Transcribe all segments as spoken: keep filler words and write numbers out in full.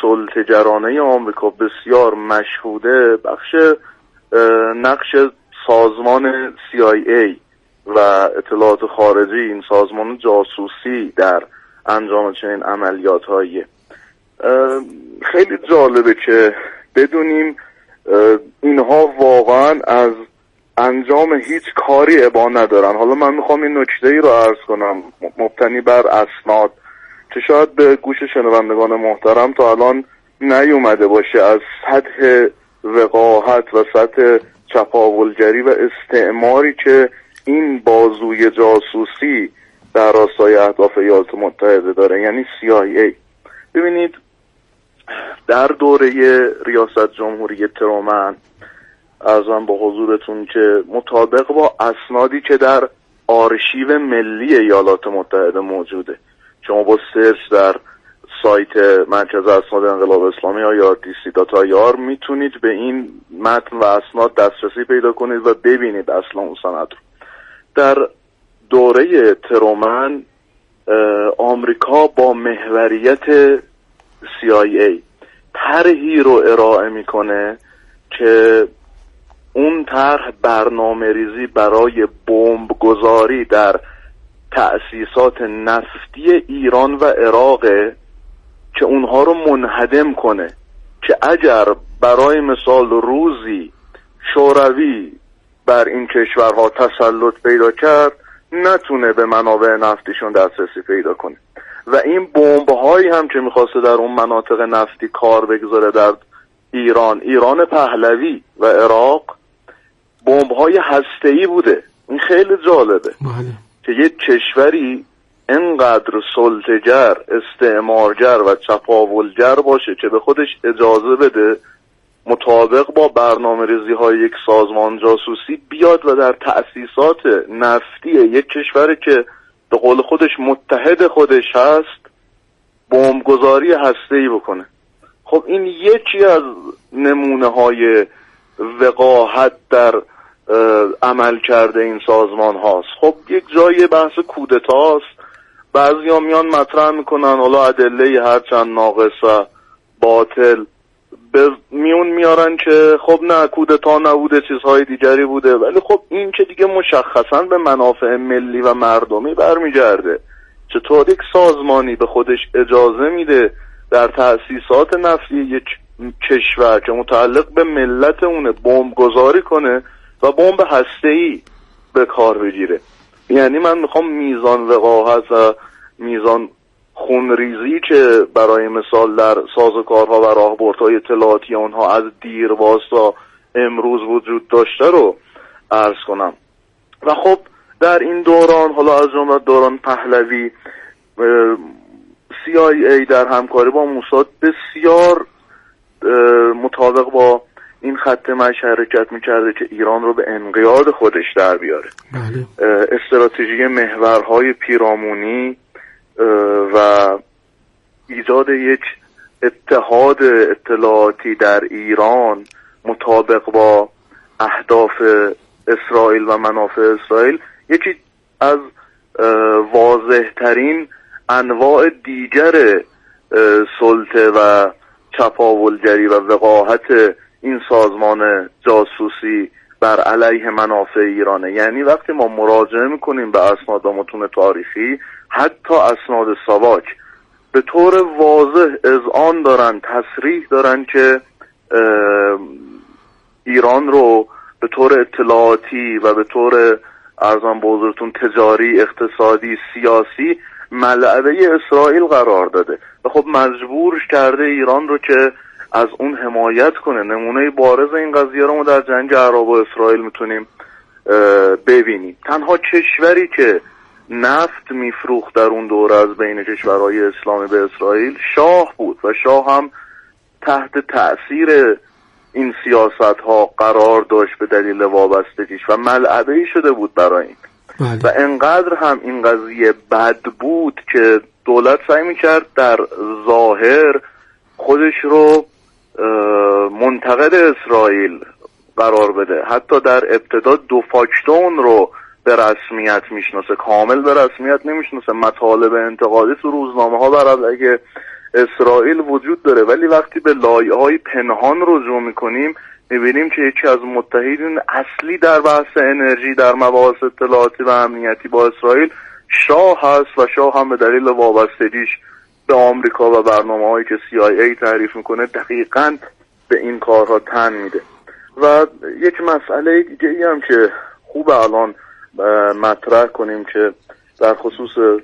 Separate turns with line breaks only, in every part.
سلطه‌گرانه آمریکا بسیار مشهوده بخش نقش سازمان سی آی ای و اطلاعات خارجی، این سازمان جاسوسی در انجام چنین عملیات‌هاییه. خیلی جالبه که بدونیم اینها واقعا از انجام هیچ کاری ابا ندارن. حالا من میخوام این نکته‌ای رو عرض کنم مبتنی بر اسناد که شاید به گوش شنوندگان محترم تا الان نیومده باشه، از سطح وقاحت و سطح چپاولگری و استعماری که این بازوی جاسوسی در راستای اهداف ایالات متحده داره، یعنی سی آی ای. ببینید در دوره ریاست جمهوری ترومن عرضم به حضورتون که مطابق با اسنادی که در آرشیو ملی ایالات متحده موجوده، شما با سرچ در سایت مرکز اسناد انقلاب اسلامی یا دی سی دات آی آر میتونید به این متن و اسناد دسترسی پیدا کنید و ببینید اصلا اون سند رو. در دوره ترومن آمریکا با محوریت سی آی ای طرحی رو ارائه میکنه که اون طرح برنامه ریزی برای بمب گذاری در تأسیسات نفتی ایران و عراق که اونها رو منهدم کنه، که اگر برای مثال روزی شوروی بر این کشورها تسلط پیدا کرد نتونه به منابع نفتیشون دسترسی پیدا کنه. و این بمب هایی هم که میخواسته در اون مناطق نفتی کار بگذاره در ایران، ایران پهلوی و عراق، بمب های هسته‌ای بوده. این خیلی جالبه بله. که یک کشوری انقدر سلطه‌گر، استعمارگر و چپاولگر باشه که به خودش اجازه بده مطابق با برنامه‌ریزی های یک سازمان جاسوسی بیاد و در تأسیسات نفتی یک کشوری که به قول خودش متحد خودش هست بمبگذاری هسته‌ای بکنه. خب این یکی از نمونه های وقاحت در عمل کرده این سازمان هاست. خب یک جای بحث کودتاست، بعضی ها میان مطرح میکنن حالا ادله هرچند ناقص و باطل به میون میارن که خب نه کودتا نبوده، چیزهای دیگری بوده، ولی خب این که دیگه مشخصا به منافع ملی و مردمی برمیگرده. چطور یک سازمانی به خودش اجازه میده در تأسیسات نفتی یک کشور که متعلق به ملت اونه بمب گذاری کنه و بمب هسته‌ای به کار بگیره؟ یعنی من میخوام میزان وقاحت و میزان خونریزی که برای مثال در سازوکارها و راهبردهای اطلاعاتی اونها از دیرباز تا امروز وجود داشته رو عرض کنم. و خب در این دوران، حالا از جمله دوران پهلوی، سی آی ای در همکاری با موساد بسیار مطابق با این خط مشی حرکت میکرده که ایران رو به انقیاد خودش در بیاره. بله. استراتژی محورهای پیرامونی و ایجاد یک اتحاد اطلاعاتی در ایران مطابق با اهداف اسرائیل و منافع اسرائیل یکی از واضح ترین انواع دیگر سلطه و چپاولگری و وقاحت این سازمان جاسوسی بر علیه منافع ایرانه. یعنی وقتی ما مراجعه میکنیم به اسناد و متون تاریخی، حتی اسناد ساواک به طور واضح اذعان دارن، تصریح دارن که ایران رو به طور اطلاعاتی و به طور ارزان به حضورتون تجاری، اقتصادی، سیاسی ملعبه اسرائیل قرار داده و خب مجبورش کرده ایران رو که از اون حمایت کنه. نمونه بارز این قضیه رو ما در جنگ عرب و اسرائیل میتونیم ببینیم. تنها کشوری که نفت میفروخت در اون دوره از بین کشورهای اسلامی به اسرائیل شاه بود و شاه هم تحت تأثیر این سیاست ها قرار داشت به دلیل وابستگیش و ملعبه‌ای شده بود برای این. بله. و انقدر هم این قضیه بد بود که دولت سعی میکرد در ظاهر خودش رو منتقد اسرائیل قرار بده. حتی در ابتدا دو فاکتون رو به رسمیت میشناسه، کامل به رسمیت نمیشناسه. مطالب انتقادی تو روزنامه ها بر علیه اسرائیل وجود داره، ولی وقتی به لایه‌های پنهان رجوع میکنیم میبینیم که یکی از متحدین اصلی در بحث انرژی در مباحث اطلاعاتی و امنیتی با اسرائیل شاه هست و شاه هم به دلیل وابستگیش به آمریکا و برنامه‌هایی که سی آی ای تعریف میکنه دقیقاً به این کارها تن میده. و یک مسئله دیگه ای هم که خوب الان مطرح کنیم که در خصوص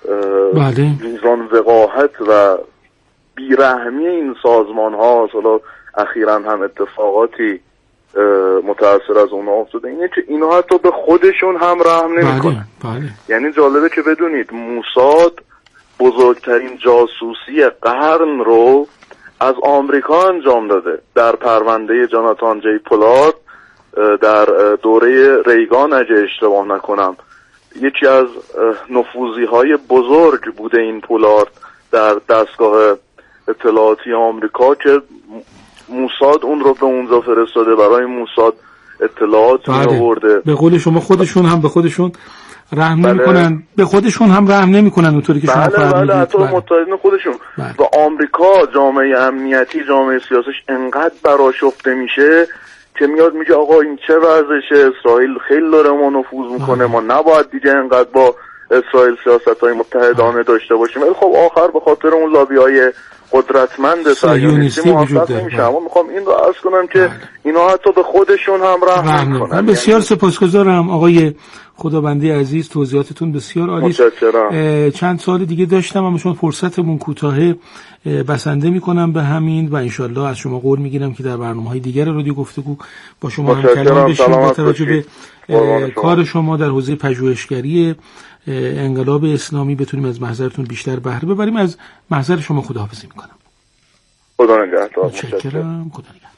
میزان وقاحت و بیرحمی این سازمان ها، حالا اخیراً هم اتفاقاتی متأثر از اونها افتاده، اینه که اینها حتی به خودشون هم رحم نمی‌کنن. یعنی جالبه که بدونید موساد بزرگترین جاسوسی قرن رو از آمریکا انجام داده. در پرونده جاناتان جی پولارد در دوره ریگان اگه اشتباه نکنم یکی از نفوذی های بزرگ بوده این پولارد در دستگاه اطلاعاتی آمریکا که موساد اون رو به اونجا فرستاده، برای موساد اطلاعات می آورده.
به قول شما خودشون هم به خودشون رحم بله. نمی‌کنن، به خودشون هم رحم نمی‌کنن اونطوری که شما فرمودید.
بله بله حتی متحدین خودشون. بله. و آمریکا جامعه امنیتی، جامعه سیاسیش انقدر برآشفته میشه که میاد میگه آقا این چه وضعشه، اسرائیل خیلی داره ما نفوذ میکنه، ما نباید دیگه انقدر با اسرائیل سیاست‌های متحدانه داشته باشیم. ولی خب آخر به خاطر اون لابی‌های قدرتمند صهیونیستی موفق نمیشه. اما میخوام این رو عرض کنم که اینا حتی به خودشون هم رحم میکنن.
بسیار سپاسگزارم آقای خدابندی عزیز، توضیحاتتون بسیار عالی است. چند سال دیگه داشتم اما چون فرصتمون کوتاهه بسنده میکنم به همین و انشالله از شما قول میگیرم که در برنامه‌های دیگر رادیو گفتگو با شما هم کلام بشیم با توجه به کار شما در حوزه پژوهشگری انقلاب اسلامی بتونیم از محضرتون بیشتر بهره ببریم. از محضر شما خداحافظی میکنم.
خدا نگهدار.
متشکرم. خدا نگهدار.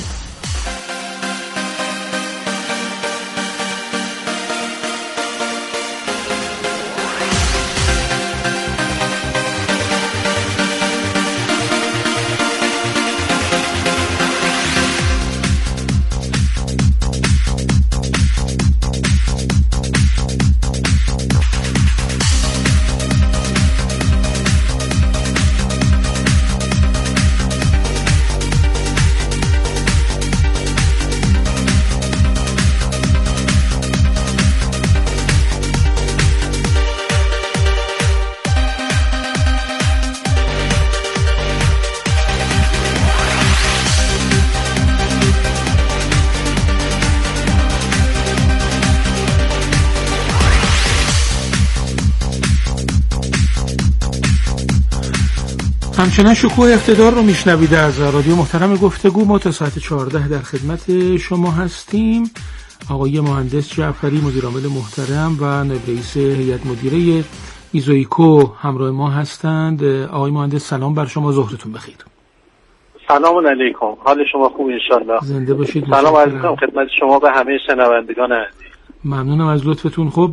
همچنان شکوه اقتدار رو میشنوید از رادیو محترم گفتگو. ما تا ساعت چهارده در خدمت شما هستیم. آقای مهندس جعفری مدیرعامل محترم و نایب رئیس هیئت مدیره ایزویکو همراه ما هستند. آقای مهندس سلام بر شما، ظهرتون بخیر.
سلام علیکم، حال شما خوب انشالله؟
زنده باشید.
سلام عرض می‌کنم خدمت شما و همه شنوندگان عزیز.
ممنونم از لطفتون. خب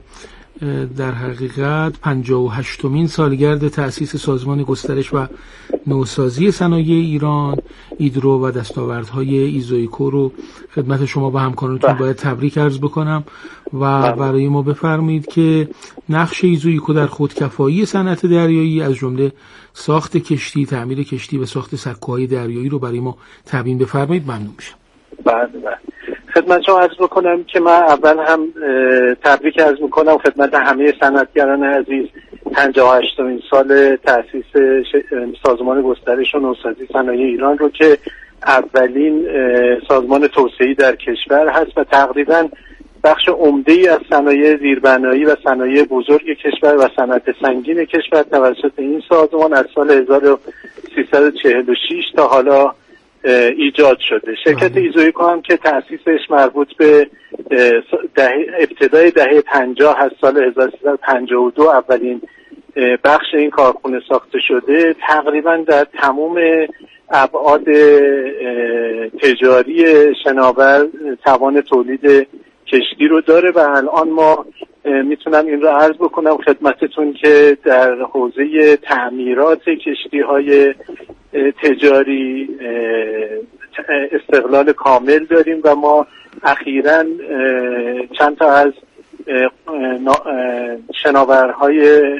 در حقیقت پنجاه و هشتمین سالگرد تأسیس سازمان گسترش و نوسازی صنایع ایران ایدرو و دستاوردهای ایزویکو رو خدمت شما و همکارانتون باید تبریک عرض بکنم و برای ما بفرمایید که نقش ایزویکو در خودکفایی صنعت دریایی از جمله ساخت کشتی، تعمیر کشتی و ساخت سکوهای دریایی رو برای ما تبیین بفرمایید. ممنون میشم.
بله بله. خدمت شما عرض بکنم که من اول هم تبریک عرض میکنم خدمت همه صنعتگران عزیز پنجاه و هشتمین سال تأسیس سازمان گسترش و نوسازی صنایع ایران رو که اولین سازمان توسعه‌ای در کشور هست و تقریبا بخش عمده‌ای از صنایع زیربنایی و صنایع بزرگ کشور و صنعت سنگین کشور توسط این سازمان از سال هزار و سیصد و چهل و شش تا حالا ایجاد شده. شرکت ایزویکو هم که تأسیسش مربوط به ده ابتدای دهه پنجاه از سال هزار و سیصد و پنجاه و دو اولین بخش این کارخونه ساخته شده، تقریبا در تمام ابعاد تجاری شناور توان تولید کشتی رو داره و الان ما میتونم این رو عرض بکنم خدمتتون که در حوزه تعمیرات کشتی های تجاری استقلال کامل داریم و ما اخیراً چند تا از شناورهای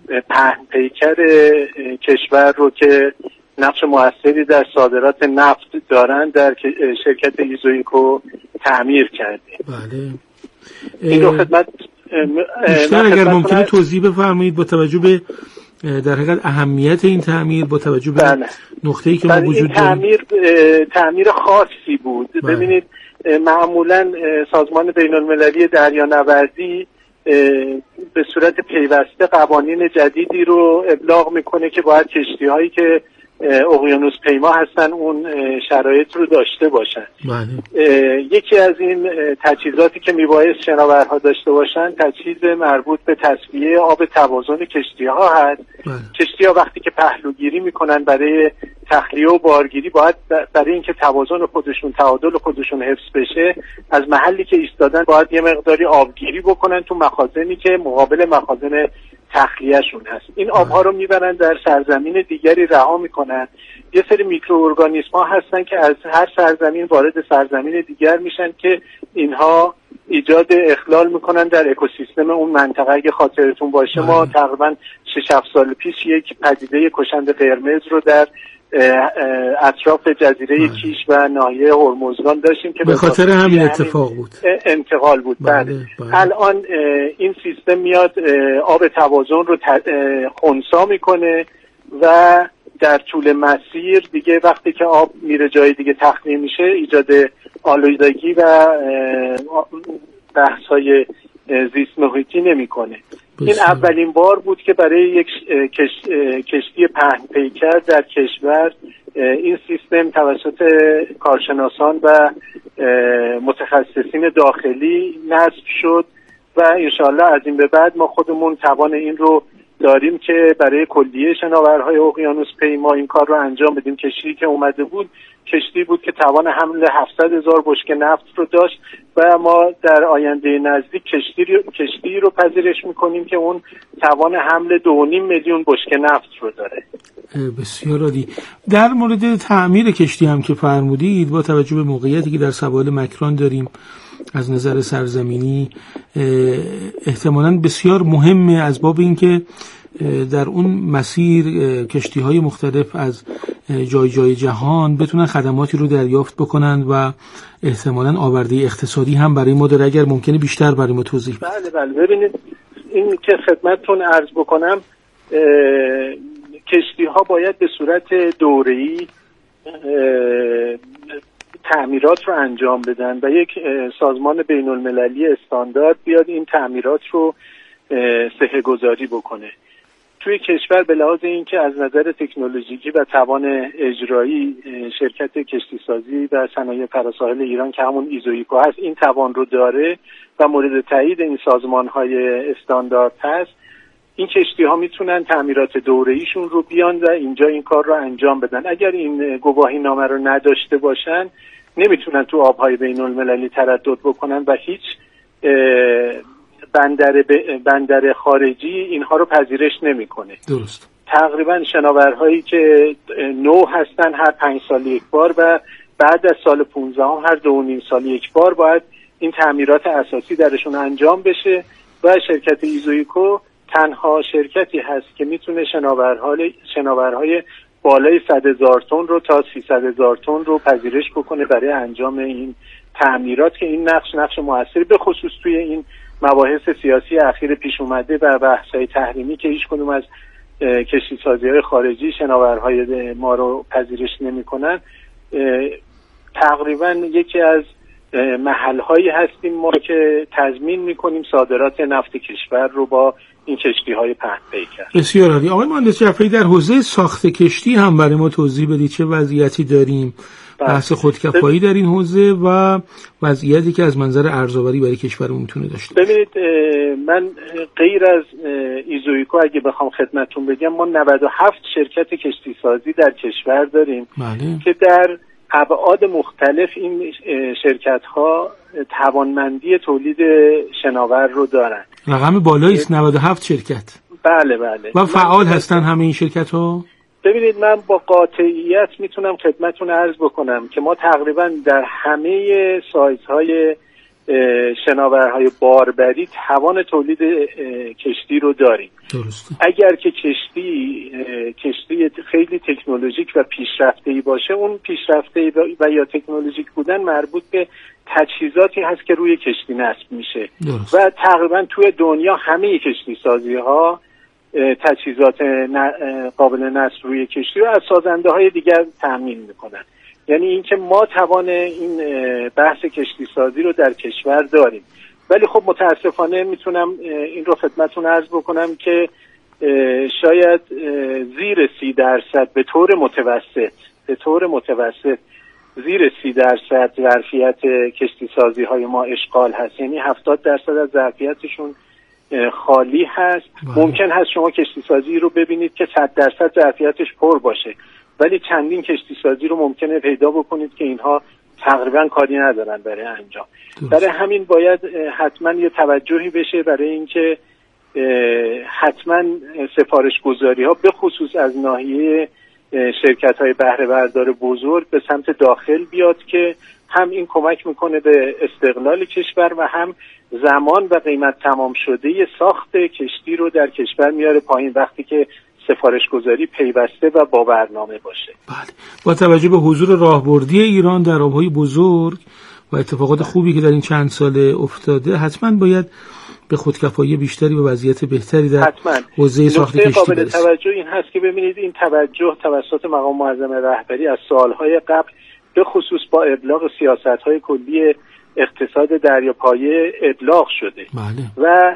پهن پیکر کشور رو که نقش موثری در صادرات نفت دارن در شرکت ایزویکو تعمیر کردیم.
بله.
این رو خدمت
بیشتر اگر ممکنه توضیح بفرمایید با توجه به در حقیقت اهمیت این تعمیر، با توجه به بله. نقطه‌ای که ما وجود داریم.
تعمیر تعمیر خاصی بود. بله. ببینید معمولا سازمان بین‌المللی دریانوردی به صورت پیوسته قوانین جدیدی رو ابلاغ میکنه که باید کشتی‌هایی که اقیانوس پیما هستن اون شرایط رو داشته باشن. بله. یکی از این تجهیزاتی که میبایست شناورها داشته باشن تجهیز مربوط به تصفیه آب توازن کشتی‌ها هست. بله. کشتی‌ها وقتی که پهلوگیری میکنن برای تخلیه و بارگیری باید برای اینکه توازن خودشون تعادل خودشون حفظ بشه از محلی که ایستادن باید یه مقداری آبگیری بکنن تو مخازنی که مقابل مخازن تخلیهشون هست. این آبها رو میبرن در سرزمین دیگری رها میکنن. یه سری میکروارگانیسم ها هستن که از هر سرزمین وارد سرزمین دیگر میشن که اینها ایجاد اخلال میکنن در اکوسیستم اون منطقه. اگه خاطرتون باشه ما تقریبا شش هفت سال پیش یک پدیده کشند قرمز رو در اطراف جزیره کیش و ناحیه هرمزگان داشتیم که
به خاطر همین اتفاق بود
انتقال بود. بله. بله. بله. الان این سیستم میاد آب توازن رو خنثی میکنه و در طول مسیر دیگه وقتی که آب میره جای دیگه تخلیه میشه ایجاد آلودگی و بحث‌های زیست محیطی نمیکنه. این اولین بار بود که برای یک کش... کشتی پهن پیکر در کشور این سیستم توسط کارشناسان و متخصصین داخلی نصب شد و انشالله از این به بعد ما خودمون توان این رو داریم که برای کلیه شناورهای اقیانوس پیما این کار رو انجام بدیم. کشتی که اومده بود کشتی بود که توان حمل هفتصد هزار بشکه نفت رو داشت و ما در آینده نزدیک کشتی رو, کشتی رو پذیرش میکنیم که اون توان حمل دو و نیم میلیون بشکه نفت رو داره.
بسیار عالی. در مورد تعمیر کشتی هم که فرمودید با توجه به موقعیتی که در سواحل مکران داریم از نظر سرزمینی احتمالاً بسیار مهمه از باب اینکه در اون مسیر کشتی‌های مختلف از جای جای جهان بتونن خدماتی رو دریافت بکنن و احتمالاً آورده اقتصادی هم برای ما داره. اگر ممکنه بیشتر برای ما توضیح بدید.
بله بله. ببینید این که خدمتتون عرض بکنم کشتی‌ها باید به صورت دوره‌ای تعمیرات رو انجام بدن و یک سازمان بین المللی استاندارد بیاد این تعمیرات رو صحه گذاری بکنه. توی کشور به لحاظ اینکه از نظر تکنولوژیکی و توان اجرایی شرکت کشتی سازی و صنایع فراساحل ایران که همون ایزویکو هست این توان رو داره و مورد تایید این سازمان‌های استاندارد هست، این کشتی ها میتونن تعمیرات دوره‌ایشون رو بیان و اینجا این کار رو انجام بدن. اگر این گواهی نامه رو نداشته باشن نمیتونن تو آبهای بین المللی تردد بکنن و هیچ بندر بندر خارجی اینها رو پذیرش نمیکنه.
درست.
تقریبا شناورهایی که نو هستن هر پنج سال یک بار و بعد از سال پونزدهم هر دو و نیم سال یک بار باید این تعمیرات اساسی درشون انجام بشه و شرکت ایزویکو تنها شرکتی هست که میتونه شناورهای شناورهای بالای صد هزار تن رو تا سیصد هزار تن رو پذیرش بکنه برای انجام این تعمیرات که این نقش نقش موثری به خصوص توی این مباحث سیاسی اخیر پیش اومده و بحث‌های تحریمی که هیچ کدوم از کشتی‌سازی‌های خارجی شناورهای ما رو پذیرش نمی‌کنن. تقریبا یکی از محل‌هایی هستیم ما که تضمین می‌کنیم صادرات نفت کشور رو با این کشتی‌های پهن پیکر.
بسیار عالی. آقای مهندس جعفری در حوزه ساخت کشتی هم برای ما توضیح بدید چه وضعیتی داریم؟ بحث خودکفایی در این حوزه و وضعیتی که از منظر ارزآوری برای کشورمون میتونه داشته باشه.
ببینید من غیر از ایزویکو اگه بخوام خدمتتون بگم ما نود و هفت شرکت کشتی سازی در کشور داریم.
بله.
که در ابعاد مختلف این شرکت ها توانمندی تولید شناور رو دارن.
رقم بالایی است نود و هفت شرکت.
بله بله.
و فعال هستن همه این شرکت ها؟
ببینید من با قاطعیت میتونم خدمتتون عرض بکنم که ما تقریبا در همه سایزهای شناورهای باربری توان تولید کشتی رو داریم.
درسته.
اگر که کشتی کشتی خیلی تکنولوژیک و پیشرفته‌ای باشه، اون پیشرفته و یا تکنولوژیک بودن مربوط به تجهیزاتی هست که روی کشتی نصب میشه. درست. و تقریبا توی دنیا همه کشتی سازی ها تجهیزات قابل نصب روی کشتی رو از سازنده های دیگر تامین میکنن. یعنی اینکه ما توان این بحث کشتی سازی رو در کشور داریم، ولی خب متاسفانه میتونم این رو خدمتتون عرض بکنم که شاید زیر سی درصد به طور متوسط به طور متوسط زیر سی درصد ظرفیت کشتی سازی های ما اشغال هست. یعنی هفتاد درصد از ظرفیتشون خالی هست. باید. ممکن هست شما کشتی سازی رو ببینید که صد درصد ظرفیتش پر باشه، ولی چندین کشتی سازی رو ممکنه پیدا بکنید که اینها تقریبا کاری ندارن برای انجام. دوست. برای همین باید حتما یه توجهی بشه برای اینکه حتما سفارش گذاری ها به خصوص از ناحیه شرکت های بهره بردار بزرگ به سمت داخل بیاد که هم این کمک میکنه به استقلال کشور و هم زمان و قیمت تمام شده ساخت کشتی رو در کشور میاره پایین وقتی که سفارش گذاری پیوسته و با برنامه باشه.
بله. با توجه به حضور راهبردی ایران در آبهای بزرگ و اتفاقات خوبی که در این چند ساله افتاده، حتما باید به خودکفایی بیشتری و وضعیت بهتری در حوزه ساخت کشتی برسیم.
قابل توجه این هست که ببینید این توجه توسط مقام معظم رهبری از سالهای قبل به خصوص با ابلاغ سیاست‌های کلی اقتصاد دریاپایه ابلاغ شده.
بله.
و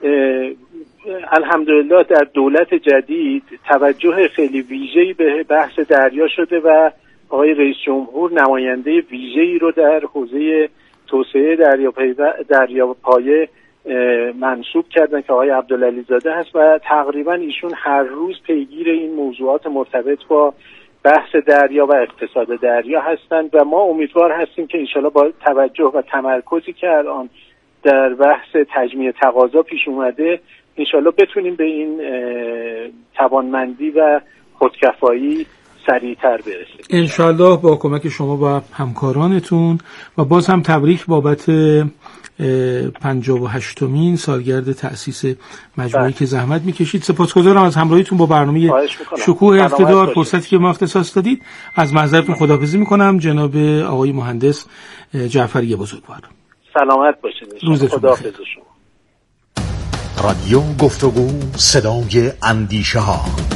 الحمدلله در دولت جدید توجه خیلی ویژه‌ای به بحث دریا شده و آقای رئیس جمهور نماینده ویژه‌ای رو در حوزه توسعه دریاپایه منصوب کردن که آقای عبدالعلی زاده هست و تقریبا ایشون هر روز پیگیر این موضوعات مرتبط با بحث دریا و اقتصاد دریا هستند و ما امیدوار هستیم که انشالله با توجه و تمرکزی که الان در بحث تجمیع تقاضا پیش اومده انشالله بتونیم به این توانمندی و خودکفایی سریعتر برسیم
انشالله با کمک شما و همکارانتون. و باز هم تبریک بابت پنجاه و هشتمین سالگرد تأسیس مجموعه‌ای که زحمت میکشید. سپاسگزارم از همراهیتون با برنامه شکوه اقتدار، فرصتی که ما اختصاص دادید. از معذرتون خداحافظی میکنم جناب آقای مهندس جعفری بزرگوار.
سلامت باشید.
روزتون بخیر.
رادیو گفتگو صدای اندیشه ها.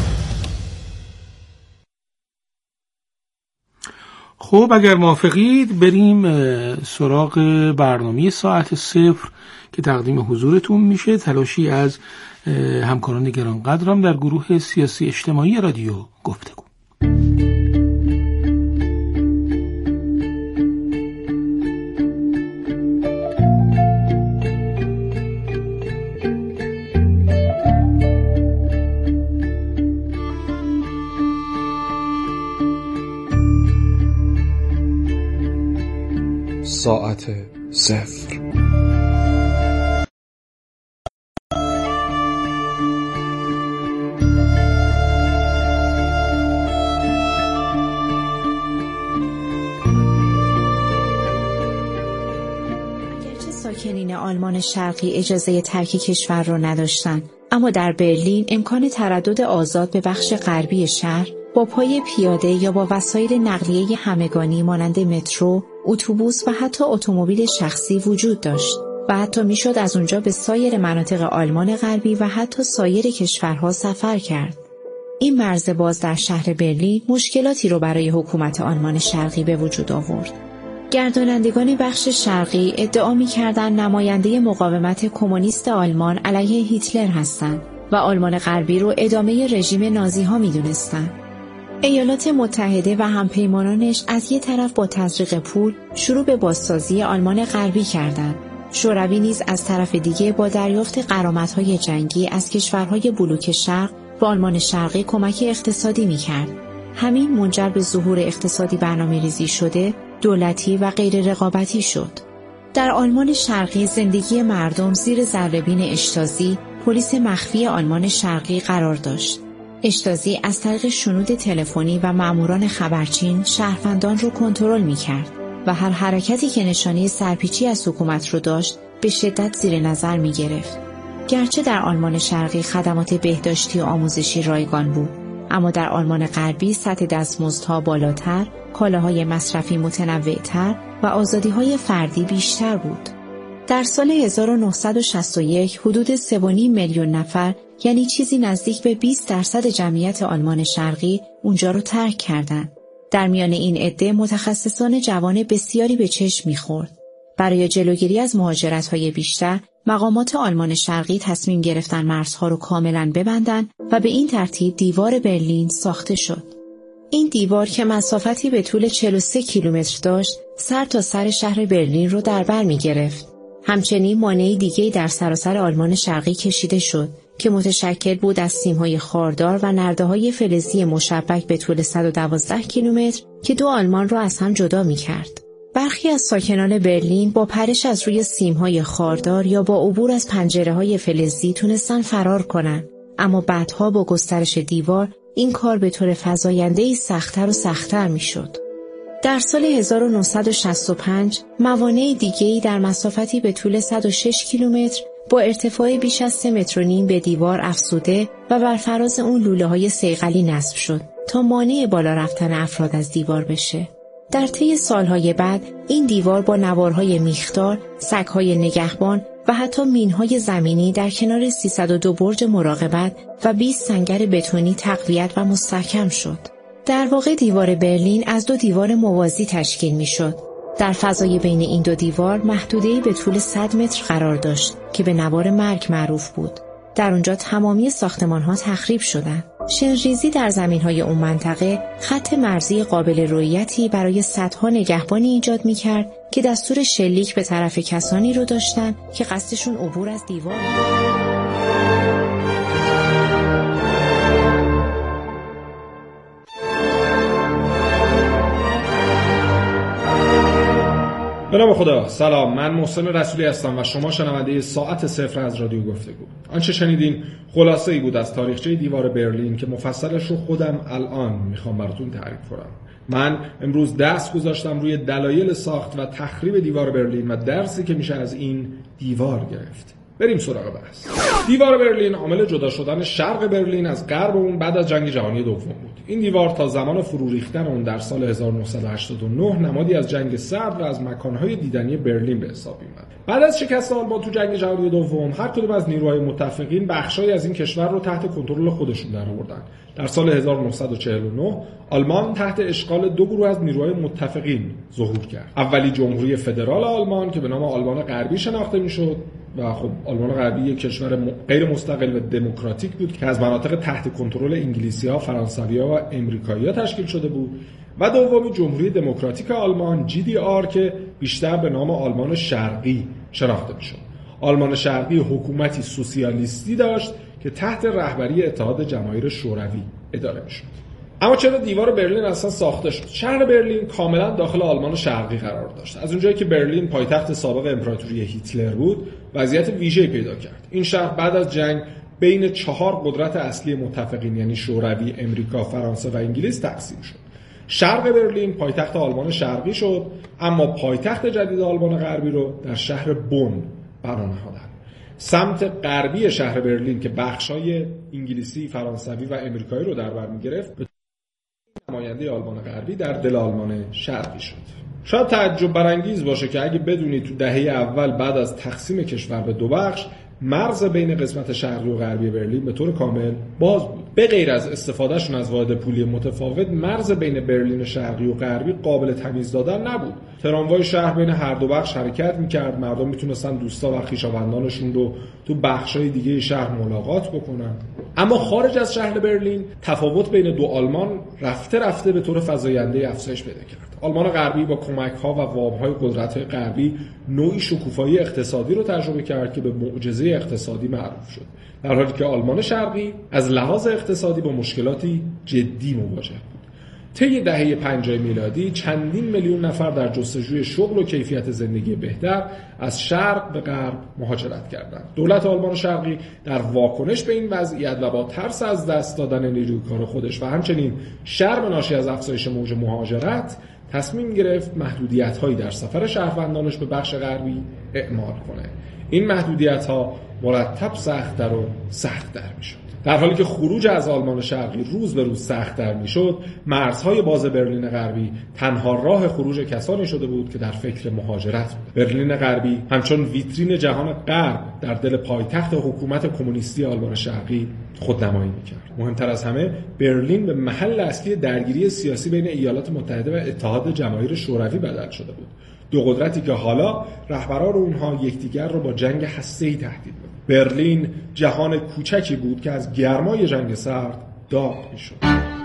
خب اگر موافقید بریم سراغ برنامه ساعت صفر که تقدیم حضورتون میشه. تلاشی از همکاران گرانقدرم در گروه سیاسی اجتماعی رادیو گفتگو.
ساعت صفر.
اگرچه ساکنین آلمان شرقی اجازه ترک کشور را نداشتند، اما در برلین امکان تردد آزاد به بخش غربی شهر با پای پیاده یا با وسایل نقلیه همگانی مانند مترو، اتوبوس و حتی اتومبیل شخصی وجود داشت و حتی میشد از اونجا به سایر مناطق آلمان غربی و حتی سایر کشورها سفر کرد. این مرز باز در شهر برلین مشکلاتی رو برای حکومت آلمان شرقی به وجود آورد. گردانندگان بخش شرقی ادعا می‌کردند نماینده مقاومت کمونیست آلمان علیه هیتلر هستند و آلمان غربی رو ادامه رژیم نازی‌ها می‌دونستند. ایالات متحده و همپیمانانش از یک طرف با تزریق پول شروع به بازسازی آلمان غربی کردند. شوروی نیز از طرف دیگه با دریافت غرامت‌های جنگی از کشورهای بلوک شرق به آلمان شرقی کمک اقتصادی می‌کرد. همین منجر به ظهور اقتصادی برنامه‌ریزی شده، دولتی و غیر رقابتی شد. در آلمان شرقی زندگی مردم زیر ذره‌بین اشتازی، پلیس مخفی آلمان شرقی قرار داشت. اشتازی از طریق شنود تلفنی و ماموران خبرچین شهروندان را کنترل می‌کرد. و هر حرکتی که نشانه سرپیچی از حکومت رو داشت به شدت زیر نظر می گرفت. گرچه در آلمان شرقی خدمات بهداشتی و آموزشی رایگان بود، اما در آلمان غربی سطح دستمزدها بالاتر، کالاهای مصرفی متنوع‌تر و آزادی‌های فردی بیشتر بود. در سال هزار و نهصد و شصت و یک حدود سه و نیم میلیون نفر، یعنی چیزی نزدیک به بیست درصد جمعیت آلمان شرقی اونجا رو ترک کردند. در میان این عده متخصصان جوان بسیاری به چشم می‌خورد. برای جلوگیری از مهاجرت‌های بیشتر، مقامات آلمان شرقی تصمیم گرفتن مرزها رو کاملاً ببندن و به این ترتیب دیوار برلین ساخته شد. این دیوار که مسافتی به طول چهل و سه کیلومتر داشت، سر تا سر شهر برلین رو در بر می‌گرفت. همچنین مانع دیگه‌ای در سراسر آلمان شرقی کشیده شد که متشکل بود از سیم‌های خاردار و نرده‌های فلزی مشبک به طول صد و دوازده کیلومتر که دو آلمان را از هم جدا می‌کرد. برخی از ساکنان برلین با پرش از روی سیم‌های خاردار یا با عبور از پنجره‌های فلزی تونستن فرار کنند، اما بعدها با گسترش دیوار این کار به طور فزاینده‌ای سخت‌تر و سخت‌تر می‌شد. در سال هزار و نهصد و شصت و پنج موانع دیگه‌ای در مسافتی به طول صد و شش کیلومتر با ارتفاع بیش از سه متر و نیم به دیوار افزوده و بر فراز اون لوله‌های صیقلی نصب شد تا مانع بالا رفتن افراد از دیوار بشه. در طی سالهای بعد این دیوار با نوارهای میخدار، سگ‌های نگهبان و حتی مین‌های زمینی در کنار سیصد و دو برج مراقبت و بیست سنگر بتونی تقویت و مستحکم شد. در واقع دیوار برلین از دو دیوار موازی تشکیل می‌شد. در فضای بین این دو دیوار محدوده‌ای به طول صد متر قرار داشت که به نوار مرگ معروف بود. در اونجا تمامی ساختمان‌ها تخریب شدند. شنریزی در زمین‌های اون منطقه خط مرزی قابل رؤیتی برای صدها نگهبانی ایجاد می‌کرد که دستور شلیک به طرف کسانی رو داشتن که قصدشون عبور از دیوار بود.
به نام خدا. سلام، من محسن رسولی هستم و شما شنونده ساعت صفر از رادیو گفتگو. آنچه شنیدین خلاصه ای بود از تاریخچه دیوار برلین که مفصلش رو خودم الان میخوام براتون تعریف کنم. من امروز دست گذاشتم روی دلایل ساخت و تخریب دیوار برلین و درسی که میشه از این دیوار گرفت. بریم سراغ بحث. دیوار برلین عامل جدا شدن شرق برلین از غرب اون بعد از جنگ جهانی دوم بود. این دیوار تا زمان فرو ریختن اون در سال هزار و نهصد و هشتاد و نه نمادی از جنگ سرد و از مکانهای دیدنی برلین به حساب میاد. بعد از شکست آلمان تو جنگ جهانی دوم، هر کدوم از نیروهای متفقین بخشایی از این کشور رو تحت کنترل خودشون درآوردن. در سال هزار و نهصد و چهل و نه آلمان تحت اشغال دو گروه از نیروهای متفقین ظهور کرد. اولی جمهوری فدرال آلمان که به نام آلمان غربی شناخته میشد و خب آلمان غربی یک کشور غیر مستقل و دموکراتیک بود که از مناطق تحت کنترل انگلیسی‌ها، فرانسوی‌ها و امریکایی‌ها تشکیل شده بود. و دومی جمهوری دموکراتیک آلمان جی دی آر که بیشتر به نام آلمان شرقی شناخته میشد. آلمان شرقی حکومتی سوسیالیستی داشت که تحت رهبری اتحاد جماهیر شوروی اداره میشد. اما چرا دیوار برلین اصلا ساخته شد؟ شهر برلین کاملا داخل آلمان شرقی قرار داشت. از اونجایی که برلین پایتخت سابق امپراتوری هیتلر بود، وضعیت ویژه‌ای پیدا کرد. این شهر بعد از جنگ بین چهار قدرت اصلی متفقین یعنی شوروی، امریکا، فرانسه و انگلیس تقسیم شد. شرق برلین پایتخت آلمان شرقی شد، اما پایتخت جدید آلمان غربی رو در شهر بن بنا نهادند. سمت غربی شهر برلین که بخشای انگلیسی، فرانسوی و امریکایی رو در بر می‌گرفت، نماینده آلمان غربی در دل آلمان شرقی شد. شاید تعجب برانگیز باشه که اگه بدونید تو دهه اول بعد از تقسیم کشور به دو بخش، مرز بین قسمت شرقی و غربی برلین به طور کامل باز بود. به غیر از استفادهشون از واحد پولی متفاوت، مرز بین برلین شرقی و غربی قابل تمیز دادن نبود. تراموای شهر بین هر دو بخش حرکت می‌کرد، مردم میتونستن دوستا و خویشاوندانشون رو تو بخشای دیگه شهر ملاقات بکنن. اما خارج از شهر برلین تفاوت بین دو آلمان رفته رفته به طور فزاینده افزایش پیدا کرد. آلمان غربی با کمک‌ها و وام‌های قدرت‌های غربی نوعی شکوفایی اقتصادی رو تجربه کرد که به معجزه اقتصادی معروف شد، در حالی که آلمان شرقی از لحاظ اقتصادی با مشکلاتی جدی مواجه بود. طی دهه پنجاه میلادی چندین میلیون نفر در جستجوی شغل و کیفیت زندگی بهتر از شرق به غرب مهاجرت کردند. دولت آلمان شرقی در واکنش به این وضعیت و با ترس از دست دادن نیروی کار خودش و همچنین شرم ناشی از افزایش موج مهاجرت تصمیم گرفت محدودیت‌هایی در سفر شهروندانش به بخش غربی اعمال کنه. این محدودیت‌ها مرتب سخت‌تر و سخت‌تر می‌شد. در حالی که خروج از آلمان شرقی روز به روز سخت‌تر می‌شد، مرزهای باز برلین غربی تنها راه خروج کسانی شده بود که در فکر مهاجرت بود. برلین غربی همچون ویترین جهان غرب در دل پایتخت حکومت کمونیستی آلمان شرقی خودنمایی می‌کرد. مهمتر از همه، برلین به محل اصلی درگیری سیاسی بین ایالات متحده و اتحاد جماهیر شوروی بدل شده بود. دو قدرتی که حالا رهبران اونها یکدیگر رو با جنگ هسته‌ای تهدید می‌کردند. برلین جهان کوچکی بود که از گرمای جنگ سرد داغ می‌شد.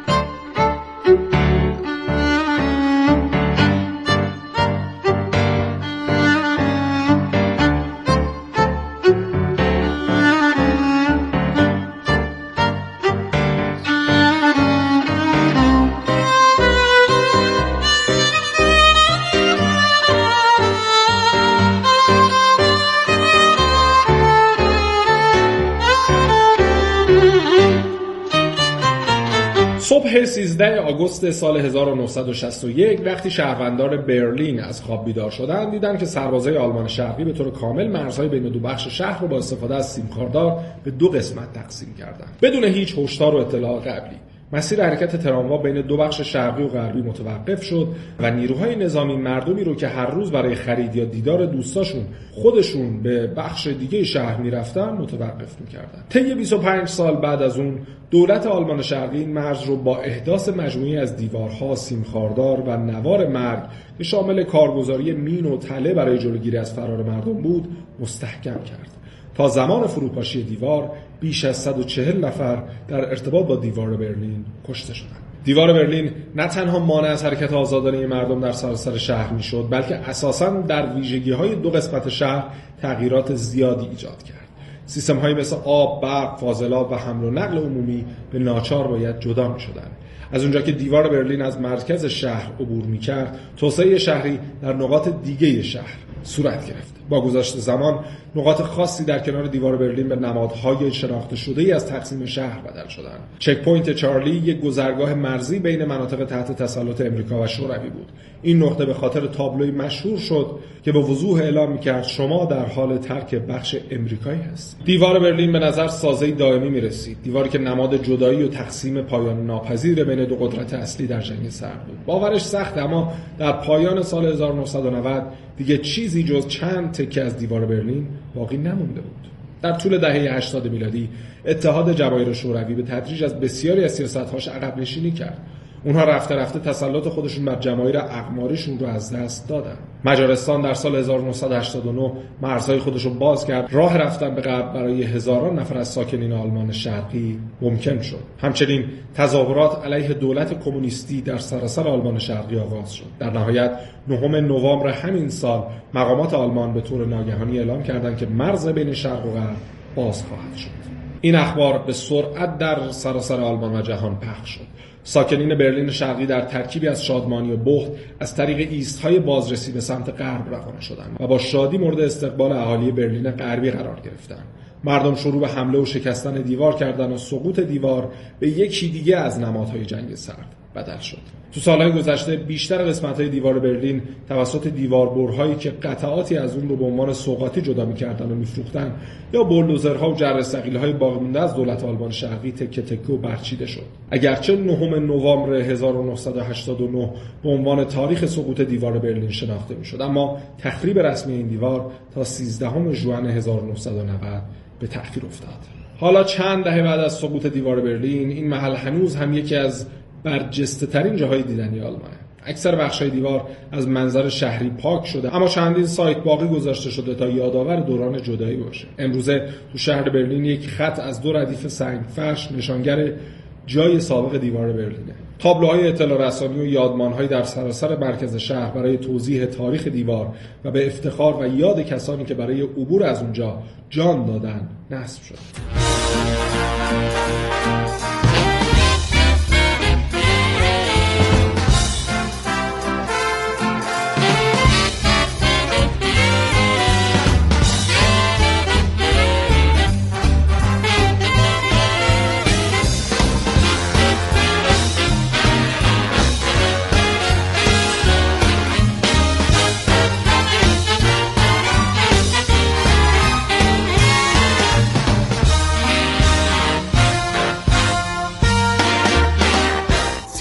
صبح سیزده آگوست سال هزار و نهصد و شصت و یک وقتی شهروندان برلین از خواب بیدار شدند، دیدند که سربازای آلمان شرقی به طور کامل مرزهای بین دو بخش شهر رو با استفاده از سیم‌خاردار به دو قسمت تقسیم کردند. بدون هیچ هشدار و اطلاع قبلی مسیر حرکت تراموا بین دو بخش شرقی و غربی متوقف شد و نیروهای نظامی مردمی رو که هر روز برای خرید یا دیدار دوستاشون خودشون به بخش دیگه شهر میرفتن متوقف میکردن. طی بیست و پنج سال بعد از اون دولت آلمان شرقی این مرز رو با احداث مجموعی از دیوارها، سیم‌خاردار و نوار مرگ که شامل کارگزاری مین و تله برای جلوگیری از فرار مردم بود مستحکم کرد. تا زمان فروپاشی دیوار بیش از صد و چهل نفر در ارتباط با دیوار برلین کشته شدند. دیوار برلین نه تنها مانع از حرکت آزادانه مردم در سراسر شهر میشد، بلکه اساساً در ویژگی‌های دو قسمت شهر تغییرات زیادی ایجاد کرد. سیستم‌هایی مثل آب، برق، فاضلاب و حمل و نقل عمومی به ناچار باید جدا می‌شدند. از اونجا که دیوار برلین از مرکز شهر عبور می‌کرد، توسعه شهری در نقاط دیگه شهر صورت گرفت. با گذشت زمان نقاط خاصی در کنار دیوار برلین به نمادهای شناخته شده‌ای از تقسیم شهر بدل شدند. چک پوینت چارلی یک گذرگاه مرزی بین مناطق تحت تسلط امریکا و شوروی بود. این نقطه به خاطر تابلوی مشهور شد که به وضوح اعلام می‌کرد شما در حال ترک بخش امریکایی هستید. دیوار برلین به نظر سازه‌ای دائمی می‌رسید، دیواری که نماد جدایی و تقسیم پایان ناپذیر بین دو قدرت اصلی در جنگ سرد بود. باورش سخت، اما در پایان سال هزار و نهصد و نود دیگه چیزی جز چند تکه از دیوار برلین باقی نمونده بود. در طول دهه هشتاد میلادی اتحاد جماهیر شوروی به تدریج از بسیاری از سیاست‌هاش عقب نشینی کرد. اونها رفته رفته تسلط خودشون بر جماهیر اقماریشون رو از دست دادن. مجارستان در سال هزار و نهصد و هشتاد و نه مرزهای خودش رو باز کرد. راه رفتن به غرب برای هزاران نفر از ساکنین آلمان شرقی ممکن شد. همچنین تظاهرات علیه دولت کمونیستی در سراسر آلمان شرقی آغاز شد. در نهایت نهم نوامبر همین سال مقامات آلمان به طور ناگهانی اعلام کردند که مرز بین شرق و غرب باز خواهد شد. این اخبار به سرعت در سراسر آلمان و جهان پخش شد. ساکنین برلین شرقی در ترکیبی از شادمانی و بخل از طریق ایست‌های بازرسی به سمت غرب روانه شدند و با شادی مورد استقبال اهالی برلین غربی قرار گرفتند. مردم شروع به حمله و شکستن دیوار کردند و سقوط دیوار به یکی دیگه از نمادهای جنگ سرد بدل شد. تو سالهای گذشته بیشتر قسمت‌های دیوار برلین توسط دیواربرهایی که قطعاتی از اون رو به عنوان سوغاتی جدا می‌کردن و می‌فروختن یا بولدوزرها و جرثقیل‌های باقی مونده از دولت آلمان شرقی تکه تکه و برچیده شد. اگرچه نهم نوامبر هزار و نهصد و هشتاد و نه به عنوان تاریخ سقوط دیوار برلین شناخته می‌شد، اما تخریب رسمی این دیوار تا سیزدهم ژوئن هزار و نهصد و نود به تأخیر افتاد. حالا چند دهه بعد از سقوط دیوار برلین، این محل هنوز هم یکی از برجسته ترین جاهای دیدنی آلمانه. اکثر بخشای دیوار از منظر شهری پاک شده، اما چندین سایت باقی گذاشته شده تا یادآور دوران جدایی باشه. امروزه تو شهر برلین یک خط از دو ردیف سنگفرش نشانگر جای سابق دیوار برلینه. تابلوهای اطلاع رسانی و یادمان‌هایی در سراسر مرکز شهر برای توضیح تاریخ دیوار و به افتخار و یاد کسانی که برای عبور از اونجا جان دادن نصب شد.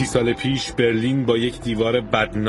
سال پیش برلین با یک دیوار بدنام